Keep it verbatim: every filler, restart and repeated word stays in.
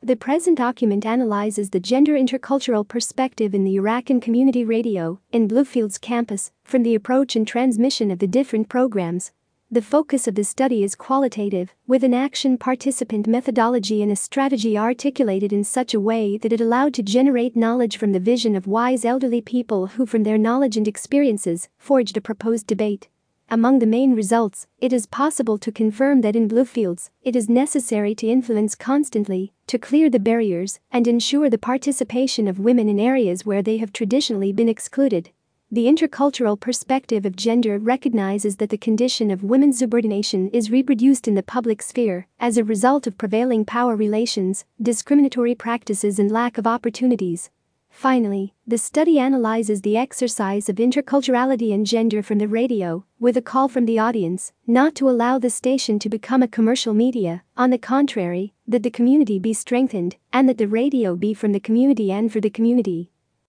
The present document analyzes the gender intercultural perspective in the Iraqi community radio in Bluefields campus from the approach and transmission of the different programs. The focus of the study is qualitative, with an action participant methodology and a strategy articulated in such a way that it allowed to generate knowledge from the vision of wise elderly people who, from their knowledge and experiences, forged a proposed debate. Among the main results, it is possible to confirm that in Bluefields, it is necessary to influence constantly, to clear the barriers, and ensure the participation of women in areas where they have traditionally been excluded. The intercultural perspective of gender recognizes that the condition of women's subordination is reproduced in the public sphere as a result of prevailing power relations, discriminatory practices, and lack of opportunities. Finally, the study analyzes the exercise of interculturality and gender from the radio, with a call from the audience not to allow the station to become a commercial media, on the contrary, that the community be strengthened, and that the radio be from the community and for the community.